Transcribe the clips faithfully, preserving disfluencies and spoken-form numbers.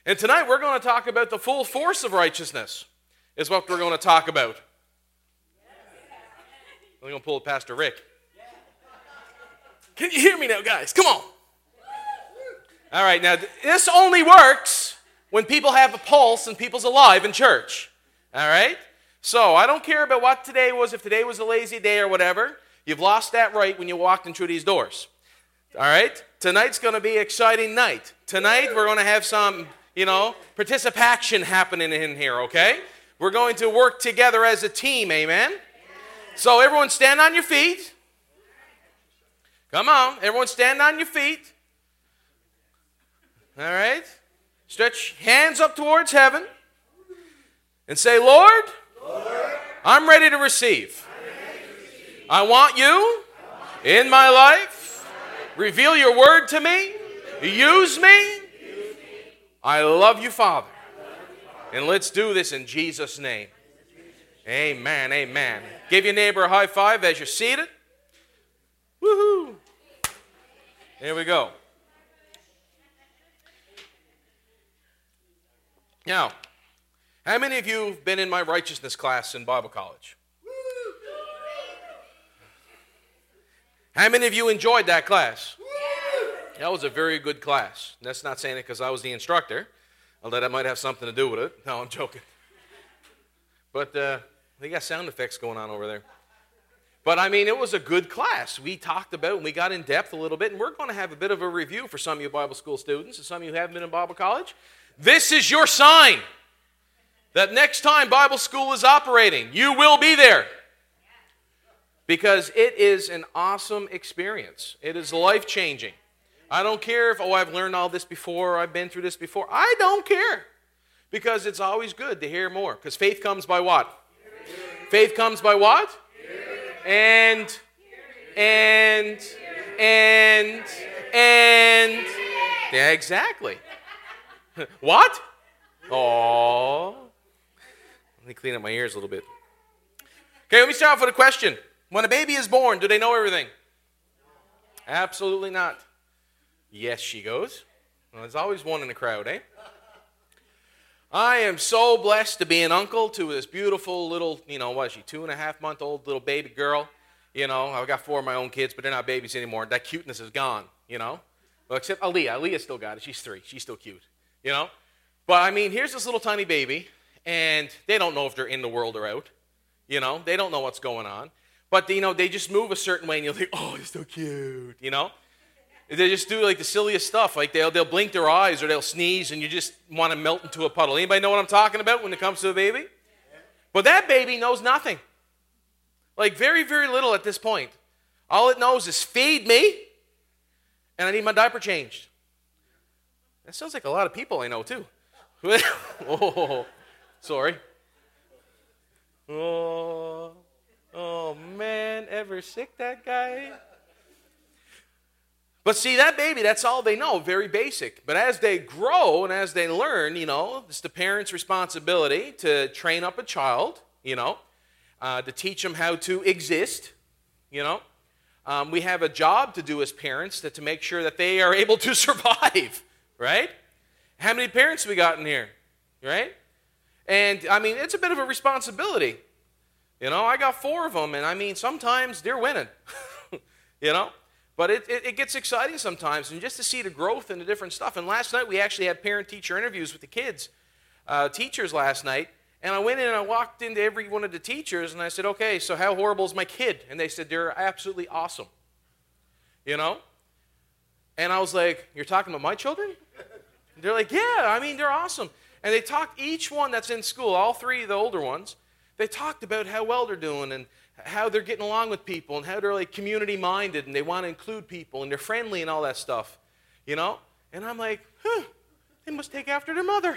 And tonight we're going to talk about the full force of righteousness, is what we're going to talk about. I'm going to pull it Pastor Rick. Can you hear me now, guys? Come on. All right, now this only works when people have a pulse and people's alive in church. All right? So I don't care about what today was, if today was a lazy day or whatever. You've lost that right when you walked in through these doors. All right? Tonight's going to be an exciting night. Tonight we're going to have some, you know, participation happening in here, okay? We're going to work together as a team, amen? So everyone stand on your feet. Come on, everyone stand on your feet. All right? Stretch hands up towards heaven and say, Lord, Lord I'm ready to receive. Ready to receive. I want you I want in my life. Reveal your word to me. Use me. I love you, Father. And let's do this in Jesus' name. Amen, amen. Give your neighbor a high five as you're seated. Woohoo. There we go. Now, how many of you have been in my righteousness class in Bible college? How many of you enjoyed that class? That was a very good class. That's not saying it because I was the instructor, although that might have something to do with it. No, I'm joking. But uh, they got sound effects going on over there. But I mean, it was a good class. We talked about and we got in depth a little bit, and we're going to have a bit of a review for some of you Bible school students and some of you who haven't been in Bible college. This is your sign that next time Bible school is operating, you will be there. Because it is an awesome experience. It is life-changing. I don't care if, oh, I've learned all this before, or I've been through this before. I don't care. Because it's always good to hear more. Because faith comes by what? Faith comes by what? And, and, and, and. Yeah, exactly. What? Oh. Let me clean up my ears a little bit. Okay, let me start off with a question. When a baby is born, do they know everything? Absolutely not. Yes, she goes. Well, there's always one in the crowd, eh? I am so blessed to be an uncle to this beautiful little, you know, what is she, two and a half month old little baby girl. You know, I've got four of my own kids, but they're not babies anymore. That cuteness is gone, you know. Well, except Aaliyah. Aaliyah still got it. She's three. She's still cute, you know. But, I mean, here's this little tiny baby, and they don't know if they're in the world or out. You know, they don't know what's going on. But, you know, they just move a certain way, and you'll think, oh, he's so cute, you know. They just do, like, the silliest stuff. Like, they'll, they'll blink their eyes or they'll sneeze, and you just want to melt into a puddle. Anybody know what I'm talking about when it comes to a baby? But that baby knows nothing. Like, very, very little at this point. All it knows is feed me, and I need my diaper changed. That sounds like a lot of people I know, too. Oh, sorry. Oh, oh, man, ever sick, that guy? But see, that baby, that's all they know, very basic. But as they grow and as they learn, you know, it's the parent's responsibility to train up a child, you know, uh, to teach them how to exist, you know. Um, we have a job to do as parents to, to make sure that they are able to survive, right? How many parents we got in here, right? And, I mean, it's a bit of a responsibility. You know, I got four of them, and, I mean, sometimes they're winning, you know. But it, it, it gets exciting sometimes, and just to see the growth and the different stuff. And last night, we actually had parent-teacher interviews with the kids, uh, teachers last night. And I went in and I walked into every one of the teachers, and I said, okay, so how horrible is my kid? And they said, they're absolutely awesome, you know. And I was like, you're talking about my children? And they're like, yeah, I mean, they're awesome. And they talked, each one that's in school, all three of the older ones, they talked about how well they're doing and how they're getting along with people and how they're like community-minded and they want to include people and they're friendly and all that stuff, you know? And I'm like, huh, they must take after their mother.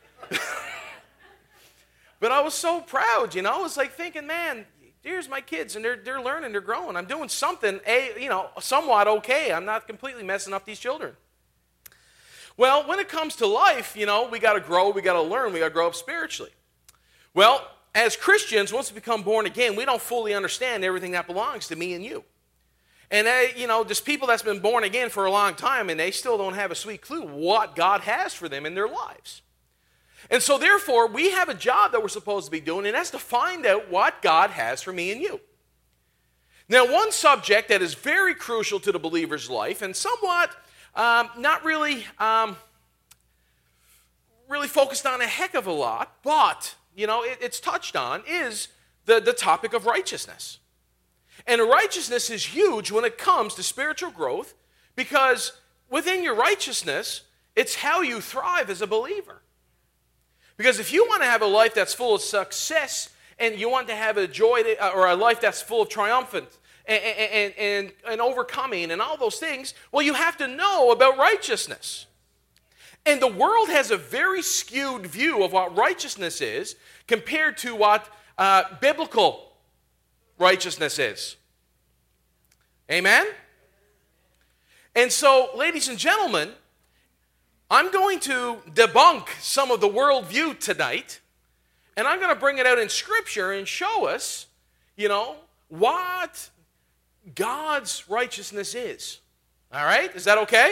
But I was so proud, you know? I was like thinking, man, here's my kids and they're, they're learning, they're growing. I'm doing something, a, you know, somewhat okay. I'm not completely messing up these children. Well, when it comes to life, you know, we got to grow, we got to learn, we got to grow up spiritually. Well, as Christians, once we become born again, we don't fully understand everything that belongs to me and you. And, they, you know, there's people that's been born again for a long time, and they still don't have a sweet clue what God has for them in their lives. And so, therefore, we have a job that we're supposed to be doing, and that's to find out what God has for me and you. Now, one subject that is very crucial to the believer's life, and somewhat um, not really, um, really focused on a heck of a lot, but, you know, it, it's touched on, is the, the topic of righteousness. And righteousness is huge when it comes to spiritual growth, because within your righteousness, it's how you thrive as a believer. Because if you want to have a life that's full of success, and you want to have a joy, to, or a life that's full of triumphant and, and, and, and overcoming and all those things, well, you have to know about righteousness. And the world has a very skewed view of what righteousness is compared to what uh, biblical righteousness is. Amen? And so, ladies and gentlemen, I'm going to debunk some of the worldview tonight, and I'm going to bring it out in Scripture and show us, you know, what God's righteousness is. All right? Is that okay?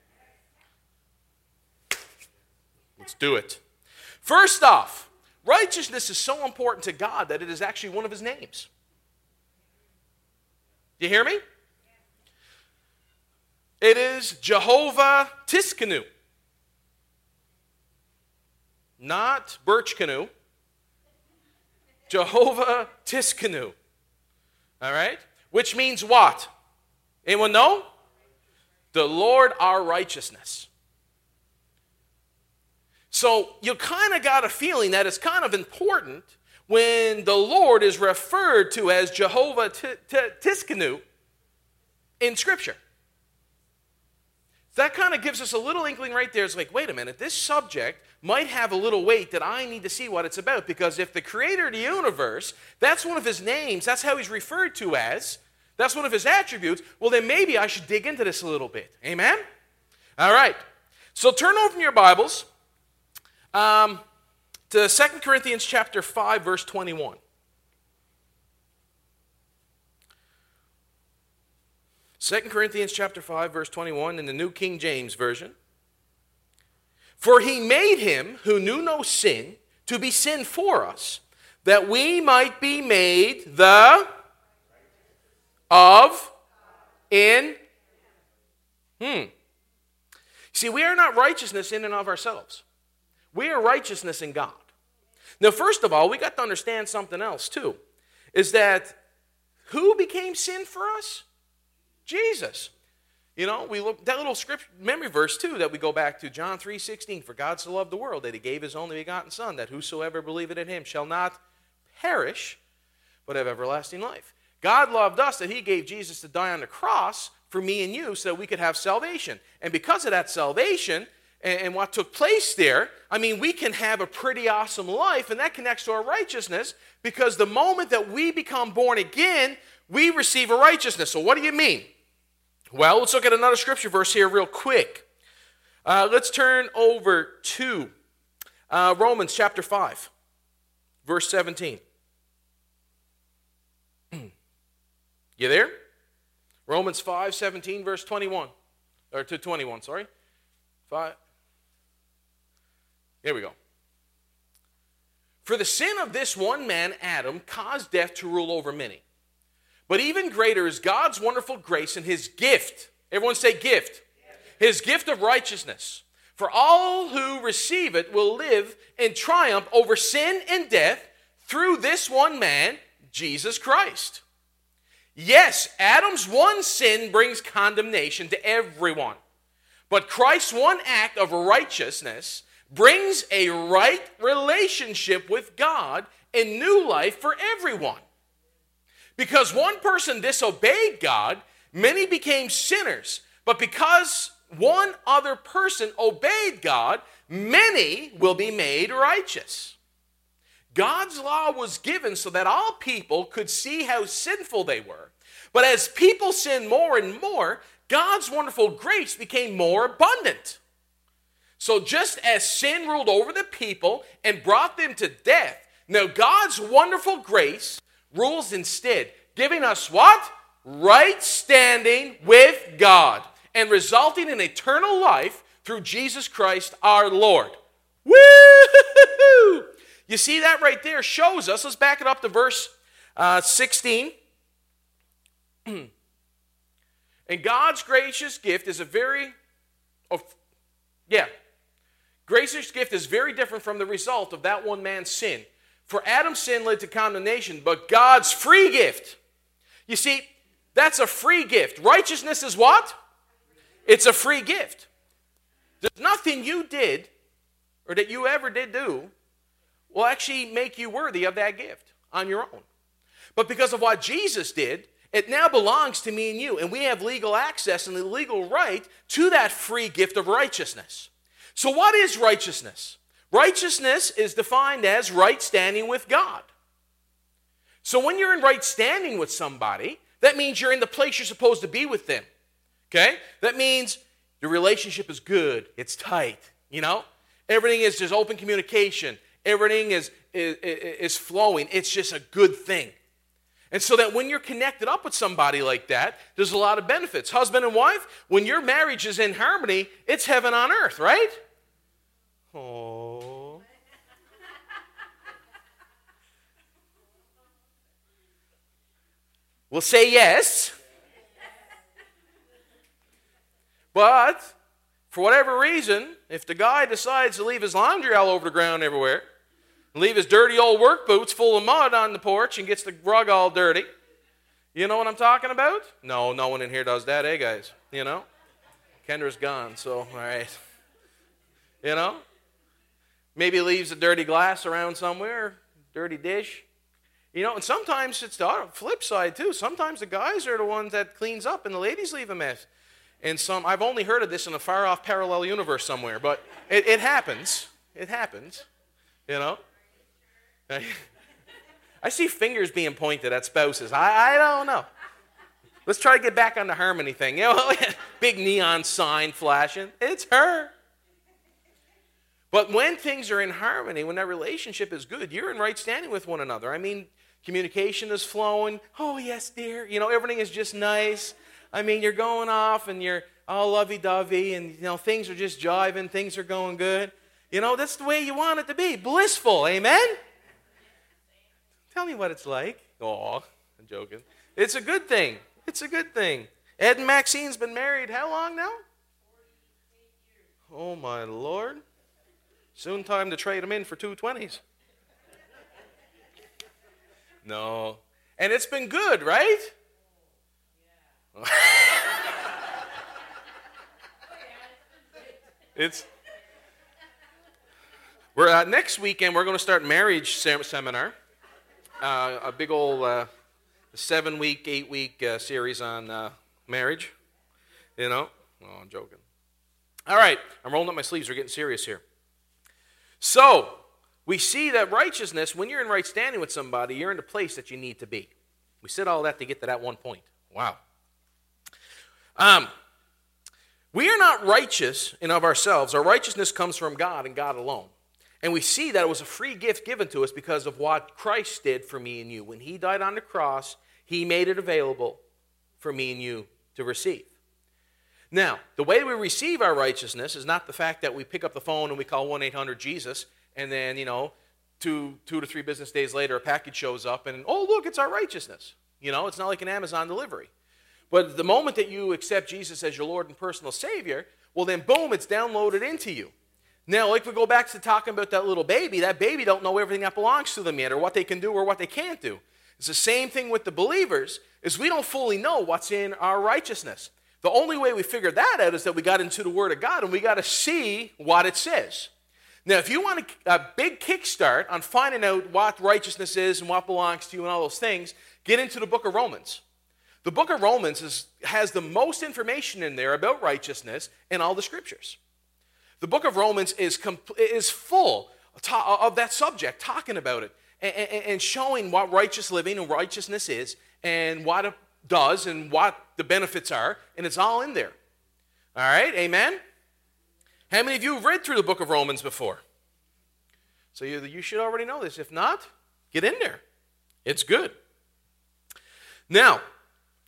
Let's do it. First off, righteousness is so important to God that it is actually one of His names. Do you hear me? It is Jehovah Tiskanu. Not Birch Canoe. Jehovah Tiskanu. All right? Which means what? Anyone know? The Lord our righteousness. So you kind of got a feeling that it's kind of important when the Lord is referred to as Jehovah Tiskanu in Scripture. That kind of gives us a little inkling right there. It's like, wait a minute, this subject might have a little weight that I need to see what it's about, because if the creator of the universe, that's one of his names, that's how he's referred to as, that's one of his attributes, well then maybe I should dig into this a little bit. Amen? All right. So turn over in your Bibles um, to Second Corinthians chapter five, verse twenty-one. Second Corinthians chapter five, verse twenty-one in the New King James Version. For he made him who knew no sin to be sin for us, that we might be made the of in. Hmm. See, we are not righteousness in and of ourselves. We are righteousness in God. Now, first of all, we got to understand something else too, is that who became sin for us? Jesus. You know, we look that little script memory verse too that we go back to, John three sixteen. For God so loved the world that he gave his only begotten Son, that whosoever believeth in him shall not perish, but have everlasting life. God loved us that he gave Jesus to die on the cross for me and you so that we could have salvation. And because of that salvation and, and what took place there, I mean, we can have a pretty awesome life, and that connects to our righteousness, because the moment that we become born again, we receive a righteousness. So what do you mean? Well, let's look at another scripture verse here real quick. Uh, let's turn over to uh, Romans chapter five, verse seventeen. You there? Romans five, seventeen, verse twenty-one. Or to twenty-one, sorry. Five. Here we go. For the sin of this one man, Adam, caused death to rule over many. But even greater is God's wonderful grace and his gift. Everyone say gift. His gift of righteousness. For all who receive it will live in triumph over sin and death through this one man, Jesus Christ. Yes, Adam's one sin brings condemnation to everyone. But Christ's one act of righteousness brings a right relationship with God and new life for everyone. Because one person disobeyed God, many became sinners. But because one other person obeyed God, many will be made righteous. God's law was given so that all people could see how sinful they were. But as people sinned more and more, God's wonderful grace became more abundant. So just as sin ruled over the people and brought them to death, now God's wonderful grace rules instead, giving us what? right standing with God and resulting in eternal life through Jesus Christ our Lord. Woo! You see that right there shows us. Let's back it up to verse uh, sixteen. And God's gracious gift is a very, oh, yeah, gracious gift is very different from the result of that one man's sin. For Adam's sin led to condemnation, but God's free gift. You see, that's a free gift. Righteousness is what? It's a free gift. There's nothing you did or that you ever did do will actually make you worthy of that gift on your own. But because of what Jesus did, it now belongs to me and you, and we have legal access and the legal right to that free gift of righteousness. So what is righteousness? Righteousness is defined as right standing with God. So when you're in right standing with somebody, that means you're in the place you're supposed to be with them. Okay? That means your relationship is good. It's tight. You know? Everything is just open communication. Everything is, is, is flowing. It's just a good thing. And so that when you're connected up with somebody like that, there's a lot of benefits. Husband and wife, when your marriage is in harmony, it's heaven on earth, right? Oh. We'll say yes. But for whatever reason, if the guy decides to leave his laundry all over the ground everywhere, leave his dirty old work boots full of mud on the porch and gets the rug all dirty, you know what I'm talking about? No, no one in here does that, eh, guys? You know? Kendra's gone, so, all right. You know? Maybe leaves a dirty glass around somewhere, dirty dish. You know, and sometimes it's the flip side, too. Sometimes the guys are the ones that cleans up and the ladies leave a mess. And some, I've only heard of this in a far-off parallel universe somewhere, but it, it happens. It happens, you know? I see fingers being pointed at spouses. I, I don't know. Let's try to get back on the harmony thing. You know, big neon sign flashing. It's her. But when things are in harmony, when that relationship is good, you're in right standing with one another. I mean, communication is flowing. Oh, yes, dear. You know, everything is just nice. I mean, you're going off and you're all lovey-dovey and, you know, things are just jiving. Things are going good. You know, that's the way you want it to be. Blissful. Amen? Tell me what it's like. Oh, I'm joking. It's a good thing. It's a good thing. Ed and Maxine's been married how long now? Oh, my Lord. Soon time to trade them in for two twenties. No. And it's been good, right? It's. We're uh, next weekend. We're going to start marriage sem- seminar. Uh, a big old uh, seven-week, eight-week uh, series on uh, marriage. You know? Oh, I'm joking. All right. I'm rolling up my sleeves. We're getting serious here. So, we see that righteousness, when you're in right standing with somebody, you're in the place that you need to be. We said all that to get to that one point. Wow. Um, we are not righteous in of ourselves. Our righteousness comes from God and God alone. And we see that it was a free gift given to us because of what Christ did for me and you. When he died on the cross, he made it available for me and you to receive. Now, the way we receive our righteousness is not the fact that we pick up the phone and we call one eight hundred Jesus, and then, you know, two, two to three business days later, a package shows up, and, oh, look, it's our righteousness. You know, it's not like an Amazon delivery. But the moment that you accept Jesus as your Lord and personal Savior, well, then, boom, it's downloaded into you. Now, like we go back to talking about that little baby, that baby don't know everything that belongs to them yet, or what they can do or what they can't do. It's the same thing with the believers, is we don't fully know what's in our righteousness. The only way we figure that out is that we got into the Word of God and we got to see what it says. Now, if you want a, a big kickstart on finding out what righteousness is and what belongs to you and all those things, get into the book of Romans. The book of Romans is, has the most information in there about righteousness in all the scriptures. The book of Romans is, compl- is full of that subject, talking about it and, and, and showing what righteous living and righteousness is and what it does and what the benefits are, and it's all in there. All right, amen? How many of you have read through the book of Romans before? So you, you should already know this. If not, get in there. It's good. Now,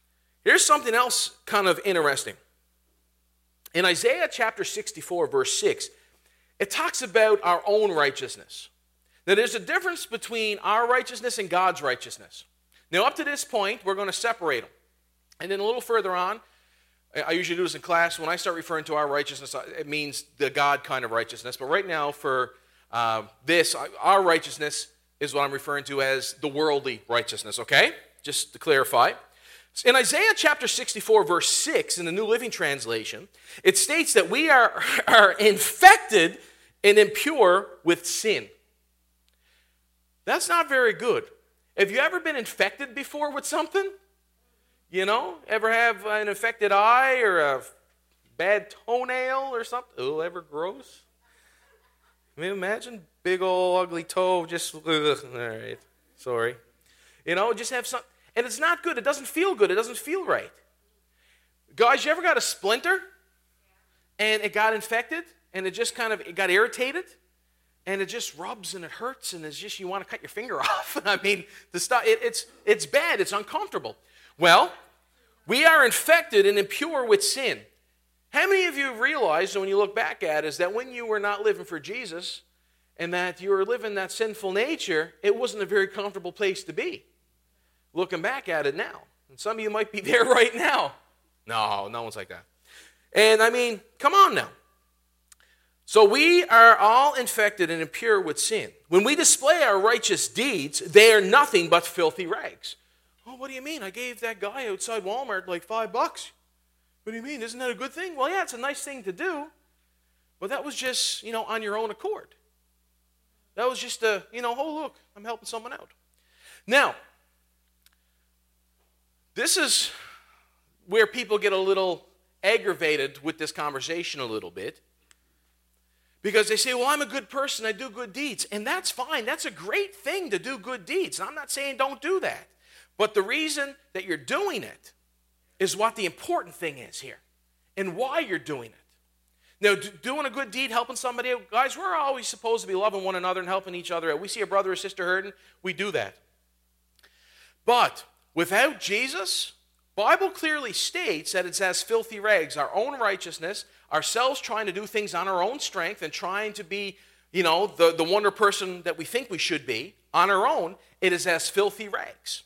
Here's something else kind of interesting. In Isaiah chapter sixty-four, verse six, it talks about our own righteousness. Now, there's a difference between our righteousness and God's righteousness. Now, up to this point, we're going to separate them. And then a little further on, I usually do this in class. When I start referring to our righteousness, it means the God kind of righteousness. But right now, for uh, this, our righteousness is what I'm referring to as the worldly righteousness, okay? Just to clarify. In Isaiah chapter sixty-four, verse six, in the New Living Translation, it states that we are, are infected and impure with sin. That's not very good. Have you ever been infected before with something? You know, ever have an infected eye or a bad toenail or something? Oh, ever gross? I mean, imagine big old ugly toe just, ugh, all right, sorry. You know, just have some, and it's not good. It doesn't feel good. It doesn't feel right. Guys, you ever got a splinter and it got infected and it just kind of, it got irritated? And it just rubs and it hurts and it's just, you want to cut your finger off. I mean, the stuff, it, it's, it's bad. It's uncomfortable. Well, we are infected and impure with sin. How many of you realize, when you look back at it, is that when you were not living for Jesus and that you were living that sinful nature, it wasn't a very comfortable place to be? Looking back at it now. And some of you might be there right now. No, no one's like that. And I mean, come on now. So we are all infected and impure with sin. When we display our righteous deeds, they are nothing but filthy rags. Oh, what do you mean? I gave that guy outside Walmart like five bucks. What do you mean? Isn't that a good thing? Well, yeah, it's a nice thing to do. But that was just, you know, on your own accord. That was just a, you know, oh, look, I'm helping someone out. Now, this is where people get a little aggravated with this conversation a little bit. Because they say, well, I'm a good person, I do good deeds. And that's fine. That's a great thing to do good deeds. I'm not saying don't do that. But the reason that you're doing it is what the important thing is here and why you're doing it. Now, doing a good deed, helping somebody out, guys, we're always supposed to be loving one another and helping each other out. We see a brother or sister hurting, we do that. But without Jesus, Bible clearly states that it's as filthy rags, our own righteousness, ourselves trying to do things on our own strength and trying to be, you know, the, the wonder person that we think we should be on our own, it is as filthy rags.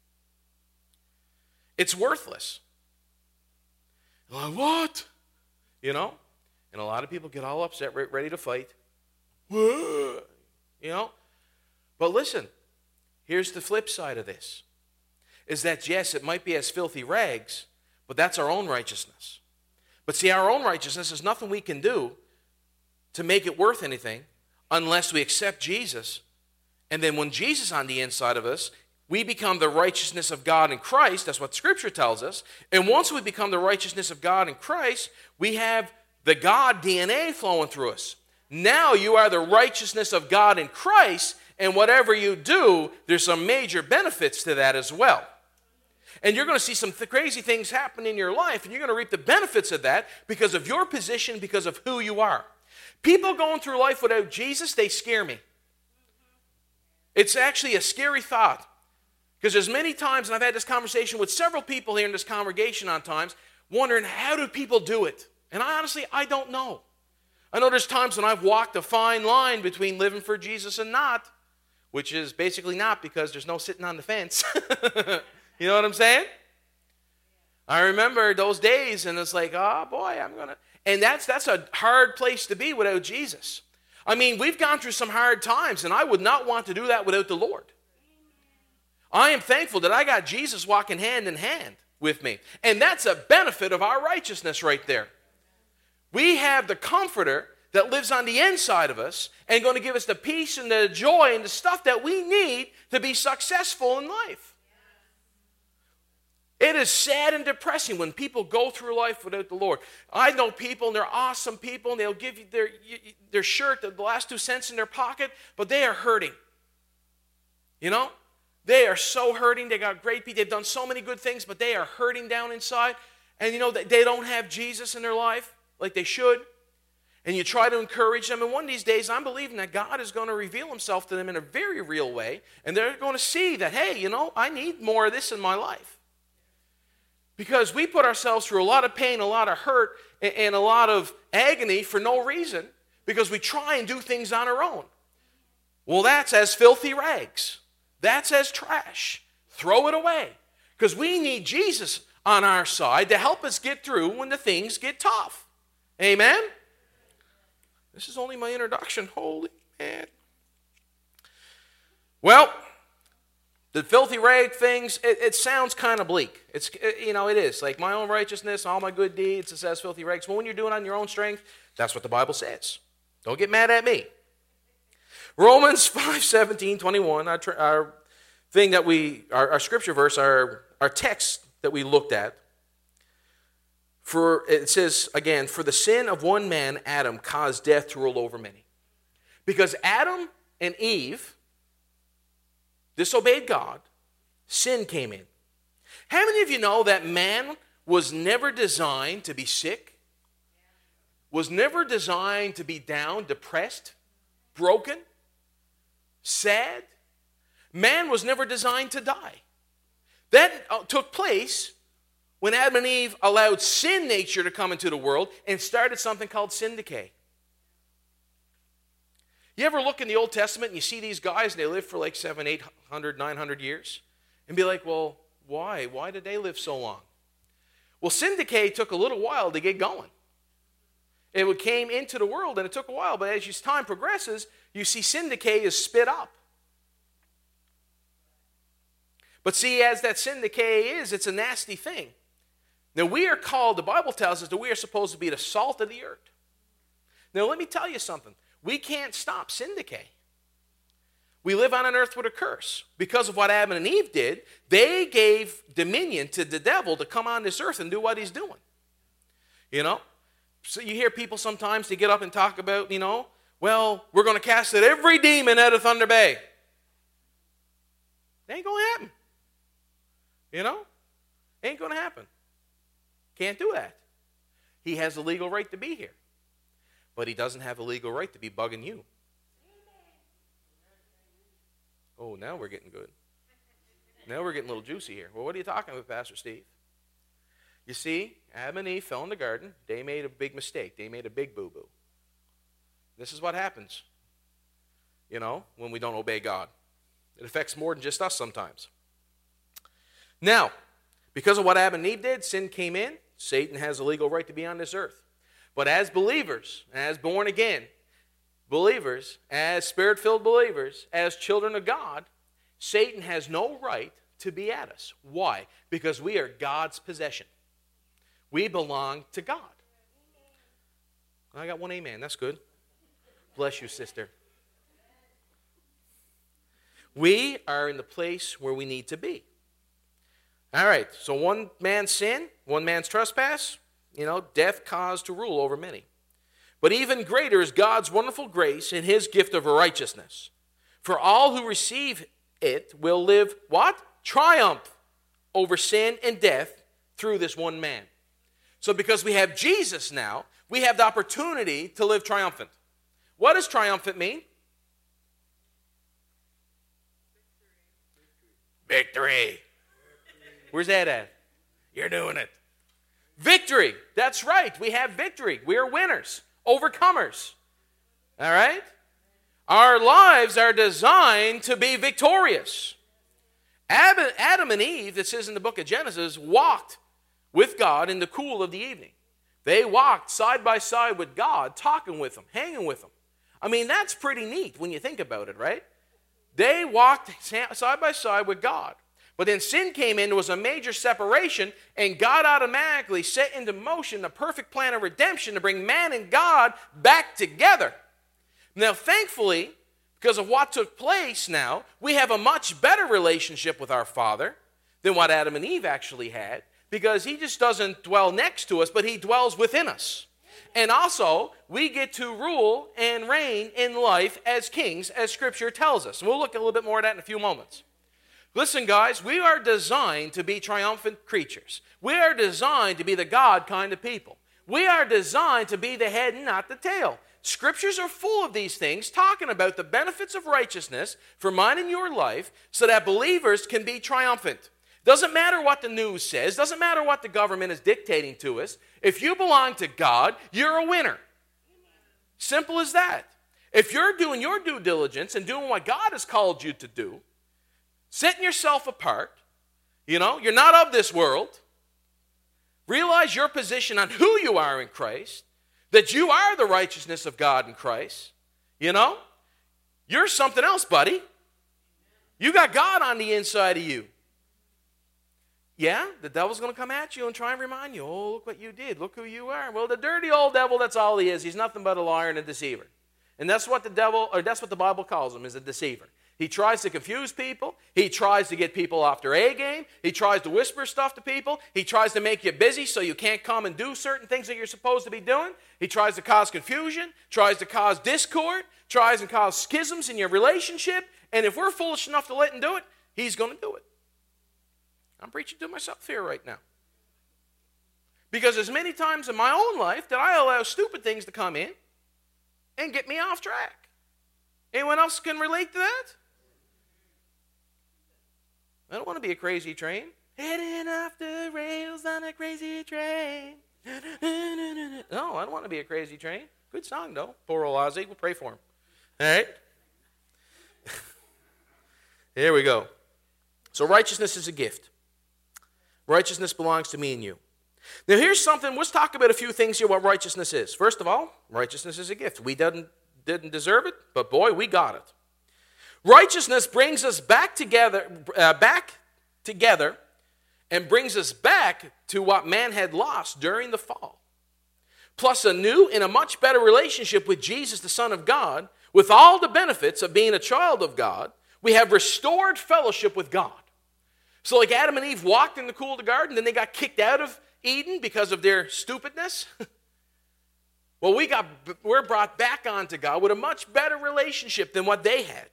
It's worthless. Like, what? You know? And a lot of people get all upset, ready to fight. You know? But listen, here's the flip side of this. Is that, yes, it might be as filthy rags, but that's our own righteousness. But see, our own righteousness is nothing we can do to make it worth anything unless we accept Jesus. And then when Jesus is on the inside of us, we become the righteousness of God in Christ. That's what Scripture tells us. And once we become the righteousness of God in Christ, we have the God D N A flowing through us. Now you are the righteousness of God in Christ, and whatever you do, there's some major benefits to that as well. And you're going to see some th- crazy things happen in your life, and you're going to reap the benefits of that because of your position, because of who you are. People going through life without Jesus, they scare me. It's actually a scary thought. Because there's many times, and I've had this conversation with several people here in this congregation on times, wondering, how do people do it? And I honestly, I don't know. I know there's times when I've walked a fine line between living for Jesus and not, which is basically not because there's no sitting on the fence. You know what I'm saying? I remember those days, and it's like, oh boy, I'm going to... And that's that's a hard place to be without Jesus. I mean, we've gone through some hard times, and I would not want to do that without the Lord. I am thankful that I got Jesus walking hand in hand with me. And that's a benefit of our righteousness right there. We have the Comforter that lives on the inside of us and going to give us the peace and the joy and the stuff that we need to be successful in life. It is sad and depressing when people go through life without the Lord. I know people, and they're awesome people, and they'll give you their, their shirt, the last two cents in their pocket, but they are hurting. You know? They are so hurting. They got great people. They've done so many good things, but they are hurting down inside. And you know, they don't have Jesus in their life like they should. And you try to encourage them. And one of these days, I'm believing that God is going to reveal himself to them in a very real way. And they're going to see that, hey, you know, I need more of this in my life. Because we put ourselves through a lot of pain, a lot of hurt, and a lot of agony for no reason because we try and do things on our own. Well, that's as filthy rags. That's as trash. Throw it away. Because we need Jesus on our side to help us get through when the things get tough. Amen? This is only my introduction. Holy man. Well, the filthy rag things, it, it sounds kind of bleak. It's, you know, it is. Like my own righteousness, all my good deeds, it says filthy rags. Well, when you're doing it on your own strength, that's what the Bible says. Don't get mad at me. Romans five, seventeen, twenty-one, our, our thing that we, our, our scripture verse, our, our text that we looked at. For it says, again, for the sin of one man, Adam, caused death to rule over many. Because Adam and Eve disobeyed God, sin came in. How many of you know that man was never designed to be sick? Was never designed to be down, depressed, broken, sad? Man was never designed to die. That took place when Adam and Eve allowed sin nature to come into the world and started something called sin decay. You ever look in the Old Testament and you see these guys and they live for like seven, eight hundred, nine hundred years and be like, well, why? Why did they live so long? Well, sin decay took a little while to get going. It came into the world and it took a while, but as time progresses, you see sin decay is spit up. But see, as that sin decay is, it's a nasty thing. Now, we are called, the Bible tells us that we are supposed to be the salt of the earth. Now, let me tell you something. We can't stop sin decay. We live on an earth with a curse. Because of what Adam and Eve did, they gave dominion to the devil to come on this earth and do what he's doing. You know? So you hear people sometimes, they get up and talk about, you know, well, we're going to cast out every demon out of Thunder Bay. It ain't going to happen. You know? Ain't going to happen. Can't do that. He has the legal right to be here. But he doesn't have a legal right to be bugging you. Oh, now we're getting good. Now we're getting a little juicy here. Well, what are you talking about, Pastor Steve? You see, Adam and Eve fell in the garden. They made a big mistake. They made a big boo-boo. This is what happens, you know, when we don't obey God. It affects more than just us sometimes. Now, because of what Adam and Eve did, sin came in. Satan has a legal right to be on this earth. But as believers, as born again believers, as spirit-filled believers, as children of God, Satan has no right to be at us. Why? Because we are God's possession. We belong to God. I got one amen. That's good. Bless you, sister. We are in the place where we need to be. All right, so one man's sin, one man's trespass, you know, death caused to rule over many. But even greater is God's wonderful grace and his gift of righteousness. For all who receive it will live, what? Triumph over sin and death through this one man. So because we have Jesus now, we have the opportunity to live triumphant. What does triumphant mean? Victory. Victory. Where's that at? You're doing it. Victory. That's right. We have victory. We are winners, overcomers. All right? Our lives are designed to be victorious. Adam and Eve, it says in the book of Genesis, walked with God in the cool of the evening. They walked side by side with God, talking with him, hanging with him. I mean, that's pretty neat when you think about it, right? They walked side by side with God. But then sin came in, there was a major separation, and God automatically set into motion the perfect plan of redemption to bring man and God back together. Now, thankfully, because of what took place now, we have a much better relationship with our Father than what Adam and Eve actually had, because he just doesn't dwell next to us, but he dwells within us. And also, we get to rule and reign in life as kings, as Scripture tells us. And we'll look a little bit more at that in a few moments. Listen, guys, we are designed to be triumphant creatures. We are designed to be the God kind of people. We are designed to be the head and not the tail. Scriptures are full of these things, talking about the benefits of righteousness for mine and your life, so that believers can be triumphant. Doesn't matter what the news says. Doesn't matter what the government is dictating to us. If you belong to God, you're a winner. Simple as that. If you're doing your due diligence and doing what God has called you to do, setting yourself apart, you know, you're not of this world. Realize your position on who you are in Christ, that you are the righteousness of God in Christ. You know, you're something else, buddy. You got God on the inside of you. Yeah, the devil's going to come at you and try and remind you, oh, look what you did. Look who you are. Well, the dirty old devil, that's all he is. He's nothing but a liar and a deceiver. And that's what the devil, or that's what the Bible calls him, is a deceiver. He tries to confuse people. He tries to get people off their A game. He tries to whisper stuff to people. He tries to make you busy so you can't come and do certain things that you're supposed to be doing. He tries to cause confusion, tries to cause discord, tries to cause schisms in your relationship. And if we're foolish enough to let him do it, he's going to do it. I'm preaching to myself here right now. Because as many times in my own life did I allow stupid things to come in and get me off track. Anyone else can relate to that? I don't want to be a crazy train. Heading off the rails on a crazy train. No, I don't want to be a crazy train. Good song, though. Poor old Ozzy. We'll pray for him. All right? Here we go. So righteousness is a gift. Righteousness belongs to me and you. Now here's something. Let's talk about a few things here what righteousness is. First of all, righteousness is a gift. We didn't, didn't deserve it, but boy, we got it. Righteousness brings us back together, uh, back together and brings us back to what man had lost during the fall. Plus a new and a much better relationship with Jesus, the Son of God, with all the benefits of being a child of God. We have restored fellowship with God. So like Adam and Eve walked in the cool of the garden, then they got kicked out of Eden because of their stupidness. Well, we got, we're brought back onto God with a much better relationship than what they had.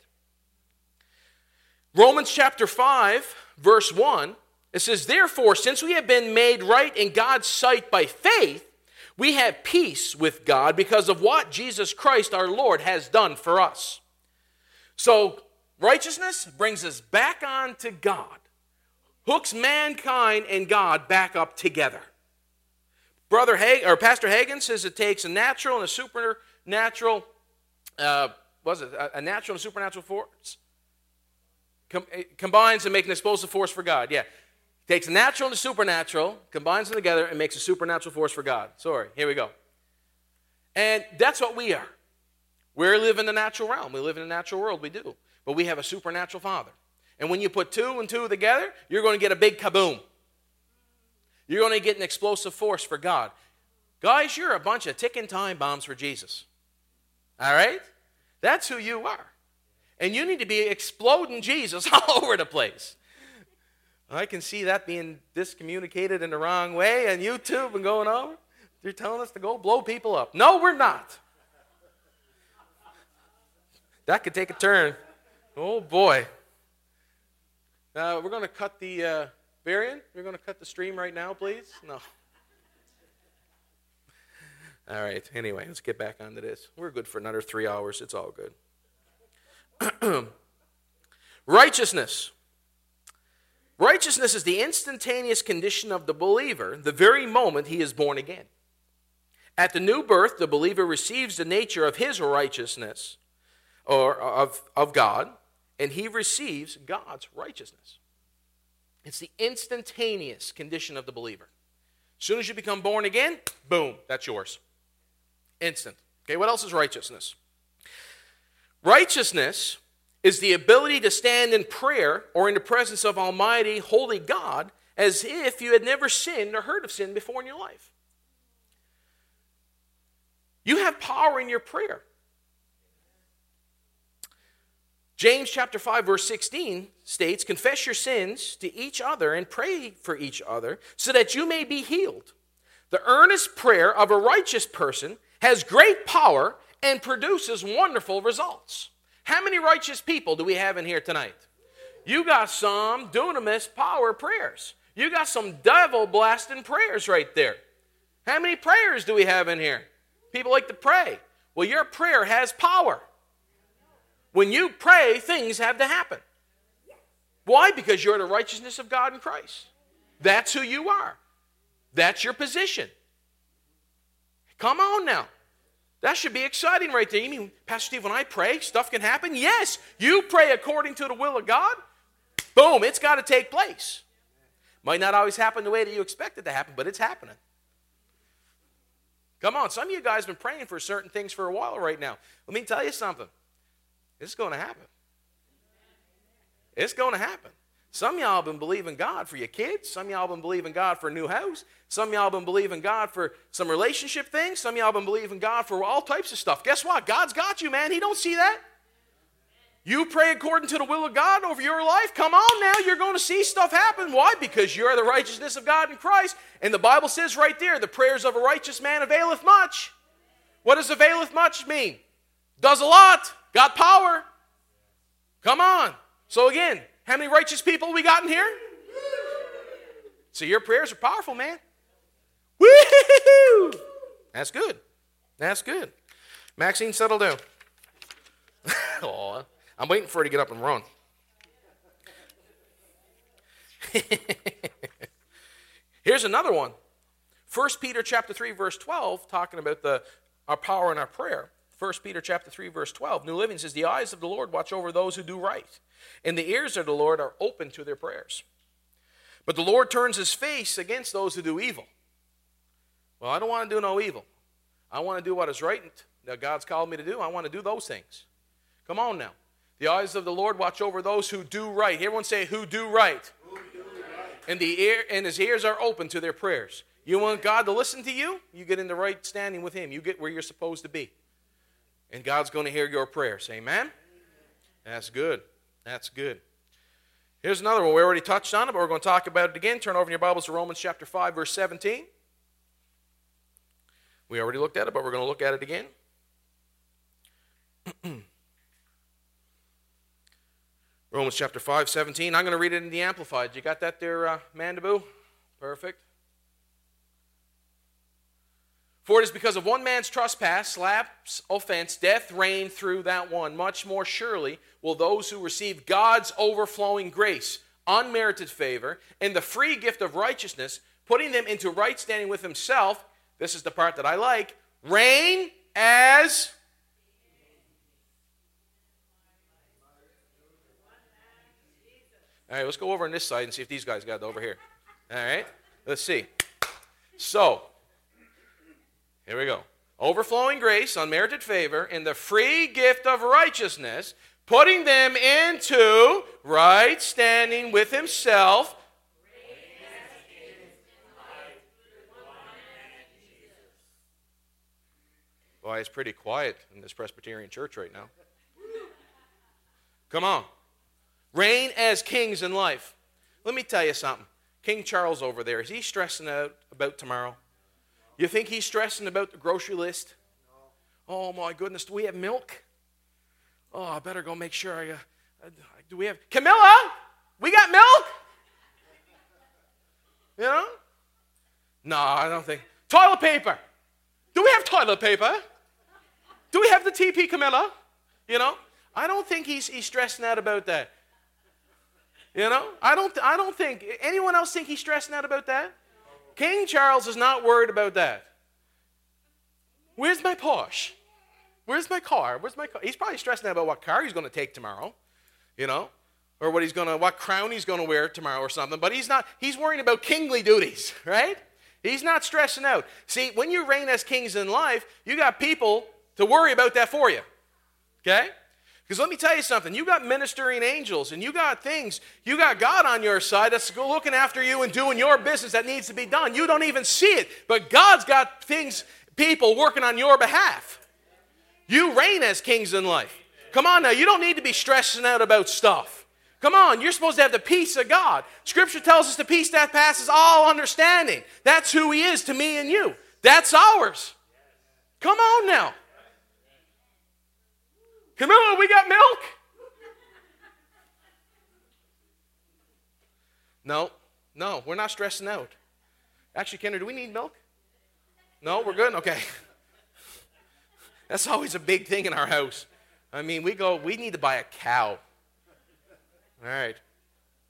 Romans chapter five, verse one, it says, therefore, since we have been made right in God's sight by faith, we have peace with God because of what Jesus Christ our Lord has done for us. So, righteousness brings us back on to God. Hooks mankind and God back up together. Brother Hag- or Pastor Hagen says it takes a natural and a supernatural, uh, what was it, a, a natural and supernatural force, Com- combines to make an explosive force for God. Yeah, takes a natural and a supernatural, combines them together, and makes a supernatural force for God. Sorry, here we go. And that's what we are. We live in the natural realm. We live in a natural world. We do. But we have a supernatural Father. And when you put two and two together, you're going to get a big kaboom. You're going to get an explosive force for God. Guys, you're a bunch of ticking time bombs for Jesus. All right? That's who you are. And you need to be exploding Jesus all over the place. I can see that being discommunicated in the wrong way on YouTube and going over. You're telling us to go blow people up. No, we're not. That could take a turn. Oh, boy. Uh, we're going to cut the, uh, Varian, you're going to cut the stream right now, please? No. All right, anyway, let's get back onto this. We're good for another three hours. It's all good. Righteousness. Righteousness is the instantaneous condition of the believer the very moment he is born again. At the new birth, the believer receives the nature of his righteousness, or of, of God, and he receives God's righteousness. It's the instantaneous condition of the believer. As soon as you become born again, boom, that's yours. Instant. Okay, what else is righteousness? Righteousness is the ability to stand in prayer or in the presence of Almighty, holy God, as if you had never sinned or heard of sin before in your life. You have power in your prayer. James chapter five, verse sixteen states, confess your sins to each other and pray for each other so that you may be healed. The earnest prayer of a righteous person has great power and produces wonderful results. How many righteous people do we have in here tonight? You got some dunamis power prayers. You got some devil blasting prayers right there. How many prayers do we have in here? People like to pray. Well, your prayer has power. When you pray, things have to happen. Why? Because you're the righteousness of God in Christ. That's who you are. That's your position. Come on now. That should be exciting right there. You mean, Pastor Steve, when I pray, stuff can happen? Yes. You pray according to the will of God. Boom, it's got to take place. Might not always happen the way that you expect it to happen, but it's happening. Come on, some of you guys have been praying for certain things for a while right now. Let me tell you something. It's going to happen. It's going to happen. Some of y'all have been believing God for your kids. Some of y'all have been believing God for a new house. Some of y'all have been believing God for some relationship things. Some of y'all have been believing God for all types of stuff. Guess what? God's got you, man. He don't see that. You pray according to the will of God over your life. Come on now, you're going to see stuff happen. Why? Because you're the righteousness of God in Christ. And the Bible says right there, the prayers of a righteous man availeth much. What does availeth much mean? Does a lot. Got power. Come on. So again, how many righteous people we got in here? So your prayers are powerful, man. Woo-hoo-hoo! That's good. That's good. Maxine, settle down. Oh, I'm waiting for her to get up and run. Here's another one. First Peter chapter three, verse twelve, talking about the our power in our prayer. First Peter chapter three, verse twelve. New Living says, the eyes of the Lord watch over those who do right, and the ears of the Lord are open to their prayers. But the Lord turns his face against those who do evil. Well, I don't want to do no evil. I want to do what is right that God's called me to do. I want to do those things. Come on now. The eyes of the Lord watch over those who do right. Everyone say, who do right. Who do right. And, the ear, and his ears are open to their prayers. You want God to listen to you? You get in the right standing with him. You get where you're supposed to be. And God's going to hear your prayers. Amen? That's good. That's good. Here's another one. We already touched on it, but we're going to talk about it again. Turn over in your Bibles to Romans chapter five, verse seventeen. We already looked at it, but we're going to look at it again. Romans chapter five, seventeen. I'm going to read it in the Amplified. You got that there, uh, Mandaboo? Perfect. For it is because of one man's trespass, lapse, offense, death reigned through that one. Much more surely will those who receive God's overflowing grace, unmerited favor, and the free gift of righteousness, putting them into right standing with himself, this is the part that I like, reign as... All right, let's go over on this side and see if these guys got it over here. All right, let's see. So... here we go. Overflowing grace, unmerited favor, and the free gift of righteousness, putting them into right standing with himself. Boy, it's pretty quiet in this Presbyterian church right now. Come on. Reign as kings in life. Let me tell you something. King Charles over there, is he stressing out about tomorrow? You think he's stressing about the grocery list? No. Oh, my goodness. Do we have milk? Oh, I better go make sure I... Uh, do we have... Camilla? We got milk? You know? No, I don't think... Toilet paper. Do we have toilet paper? Do we have the T P, Camilla? You know? I don't think he's, he's stressing out about that. You know? I don't, I don't think... Anyone else think he's stressing out about that? King Charles is not worried about that. Where's my Porsche? Where's my car? Where's my car? He's probably stressing out about what car he's going to take tomorrow, you know, or what he's going to, what crown he's going to wear tomorrow or something. But he's not. He's worrying about kingly duties, right? He's not stressing out. See, when you reign as kings in life, you got people to worry about that for you. Okay? Because let me tell you something, you got ministering angels and you got things, you got God on your side that's looking after you and doing your business that needs to be done. You don't even see it, but God's got things, people working on your behalf. You reign as kings in life. Come on now, you don't need to be stressing out about stuff. Come on, you're supposed to have the peace of God. Scripture tells us the peace that passes all understanding. That's who he is to me and you. That's ours. Come on now. Camilla, we got milk? No, no, we're not stressing out. Actually, Kendra, do we need milk? No, we're good? Okay. That's always a big thing in our house. I mean, we go, we need to buy a cow. All right.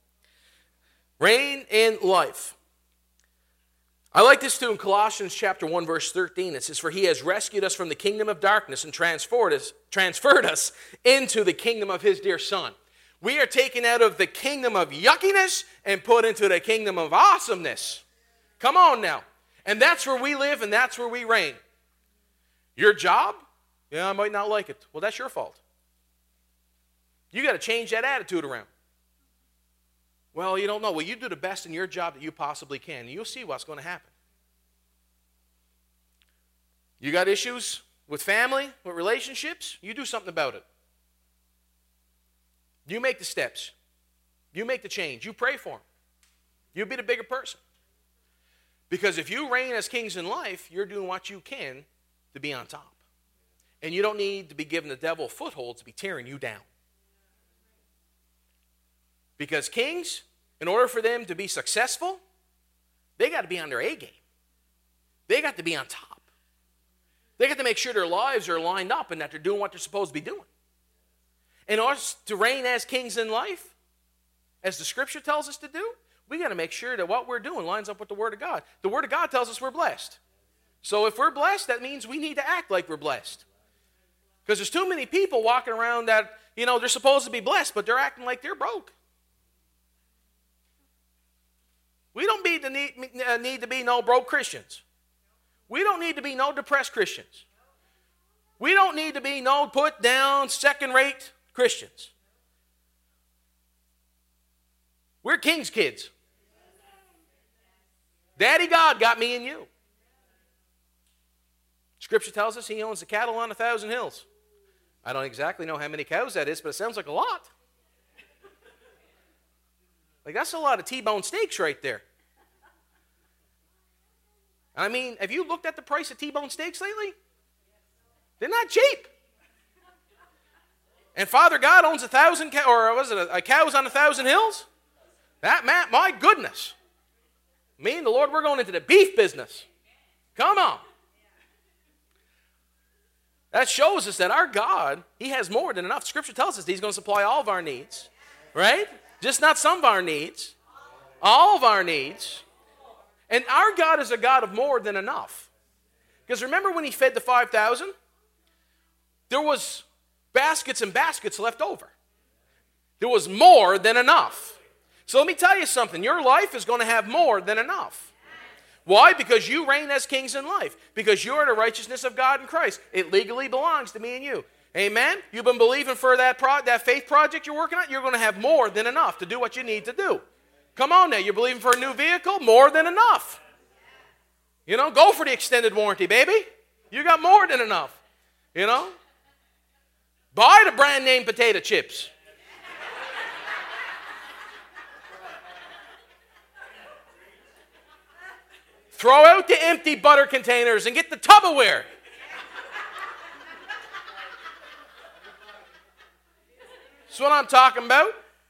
Reign in life. I like this too in Colossians chapter one, verse thirteen. It says, for he has rescued us from the kingdom of darkness and transferred us, transferred us into the kingdom of his dear Son. We are taken out of the kingdom of yuckiness and put into the kingdom of awesomeness. Come on now. And that's where we live and that's where we reign. Your job? Yeah, I might not like it. Well, that's your fault. You got to change that attitude around. Well, you don't know. Well, you do the best in your job that you possibly can. And you'll see what's going to happen. You got issues with family, with relationships? You do something about it. You make the steps. You make the change. You pray for them. You be the bigger person. Because if you reign as kings in life, you're doing what you can to be on top. And you don't need to be giving the devil a foothold to be tearing you down. Because kings, in order for them to be successful, they got to be on their A game. They got to be on top. They got to make sure their lives are lined up and that they're doing what they're supposed to be doing. In order to reign as kings in life, as the scripture tells us to do, we got to make sure that what we're doing lines up with the Word of God. The Word of God tells us we're blessed. So if we're blessed, that means we need to act like we're blessed. Because there's too many people walking around that, you know, they're supposed to be blessed, but they're acting like they're broke. We don't need to, need, uh, need to be no broke Christians. We don't need to be no depressed Christians. We don't need to be no put down, second-rate Christians. We're king's kids. Daddy God got me and you. Scripture tells us he owns the cattle on a thousand hills. I don't exactly know how many cows that is, but it sounds like a lot. Like, that's a lot of T-bone steaks right there. I mean, have you looked at the price of T-bone steaks lately? They're not cheap. And Father God owns a thousand, cow, or was it a, a cows on a thousand hills? That, man, my goodness. Me and the Lord, we're going into the beef business. Come on. That shows us that our God, he has more than enough. Scripture tells us that he's going to supply all of our needs. Right? Just not some of our needs. All of our needs. And our God is a God of more than enough. Because remember when he fed the five thousand? There was baskets and baskets left over. There was more than enough. So let me tell you something. Your life is going to have more than enough. Why? Because you reign as kings in life. Because you're the righteousness of God in Christ. It legally belongs to me and you. Amen? You've been believing for that, pro- that faith project you're working on. You're going to have more than enough to do what you need to do. Come on now. You're believing for a new vehicle? More than enough. You know, go for the extended warranty, baby. You got more than enough. You know? Buy the brand name potato chips. Throw out the empty butter containers and get the Tupperware. That's what I'm talking about.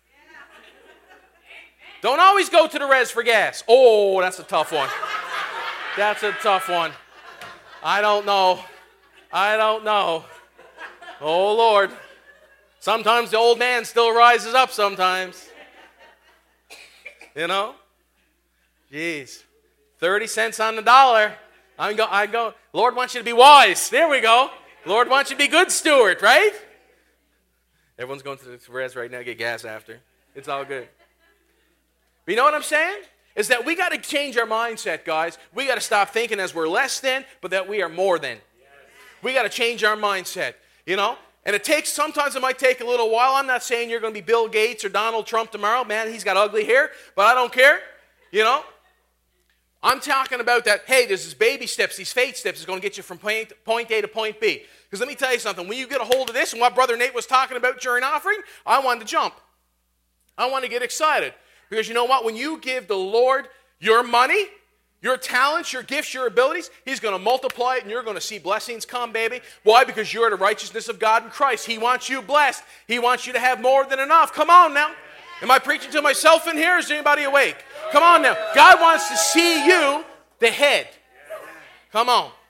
Don't always go to the res for gas. Oh, that's a tough one. That's a tough one. I don't know. I don't know. Oh, Lord. Sometimes the old man still rises up sometimes. You know? Jeez. thirty cents on the dollar. I go, I go, Lord wants you to be wise. There we go. Lord wants you to be good steward, right? Everyone's going to the res right now to get gas after. It's all good. But you know what I'm saying? Is that we got to change our mindset, guys. We got to stop thinking as we're less than, but that we are more than. We got to change our mindset, you know? And it takes, sometimes it might take a little while. I'm not saying you're going to be Bill Gates or Donald Trump tomorrow. Man, he's got ugly hair, but I don't care, you know? I'm talking about that, hey, there's these baby steps, these faith steps is going to get you from point, point A to point B. Because let me tell you something. When you get a hold of this and what Brother Nate was talking about during offering, I wanted to jump. I want to get excited. Because you know what? When you give the Lord your money, your talents, your gifts, your abilities, he's going to multiply it and you're going to see blessings come, baby. Why? Because you're the righteousness of God in Christ. He wants you blessed. He wants you to have more than enough. Come on now. Am I preaching to myself in here or is anybody awake? Come on now. God wants to see you the head. Come on.